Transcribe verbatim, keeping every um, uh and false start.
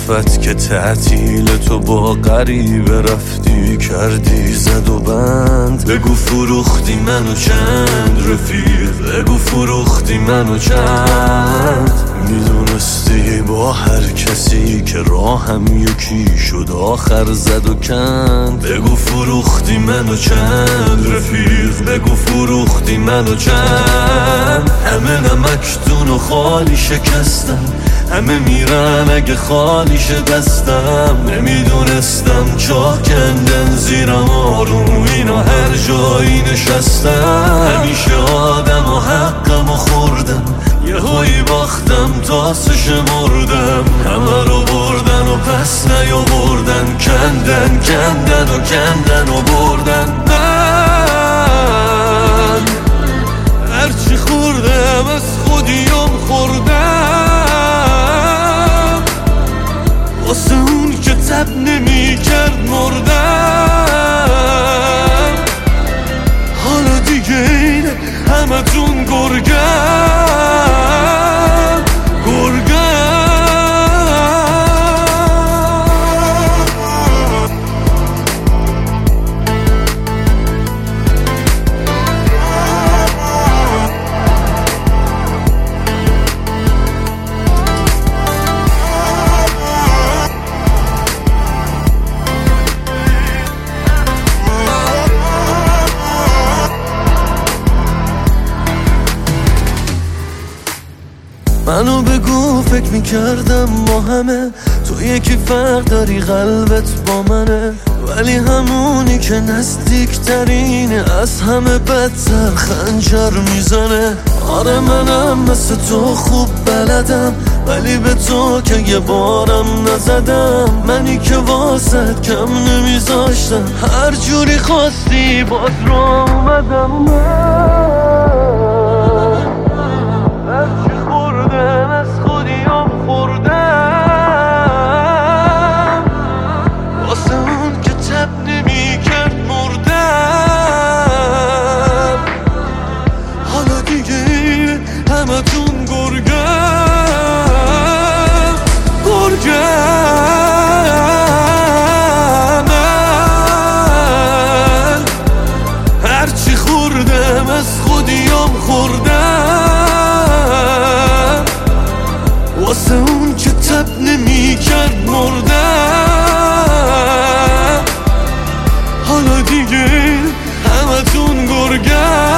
صفت که تعطیل تو با غریبه رفتی کردی زد و بند. بگو فروختی منو چند رفیق، بگو فروختی منو چند. میدونستی با هر کسی که راهم یکی شد آخر زد و کند. بگو فروختی منو چند رفیق، بگو فروختی منو چند. همه نمکدون و خالی شکستم، همه میرن اگه خالی شه دستم. نمیدونستم چاه کندن زیرم آروم اینا هر جایی نشستم. همیشه آدم و حقم و خوردم، یه هایی باختم تاسش مردم. همه رو بردن و پس نیاوردن، کندن کندن و کندن و بردن. من هرچی خوردم از خودیم خوردم، واسه اون که تب نمی کرد مردم. حالا دیگه اینه همه تون گرگم گرگم. منو بگو فکر میکردم ما همه تو یکی فرق داری قلبت با منه، ولی همونی که نزدیکترینه از همه بدتر خنجر میزنه. آره منم مثل تو خوب بلدم، ولی به تو که یه بارم نزدم. منی که واسد کم نمیذاشتم، هر جوری خواستی باز رو اومدم. همتون گرگم گرگم. من هرچی خوردم از خودیم خوردم، واسه اون که تب نمی کرد مردم. حالا دیگه همتون گرگم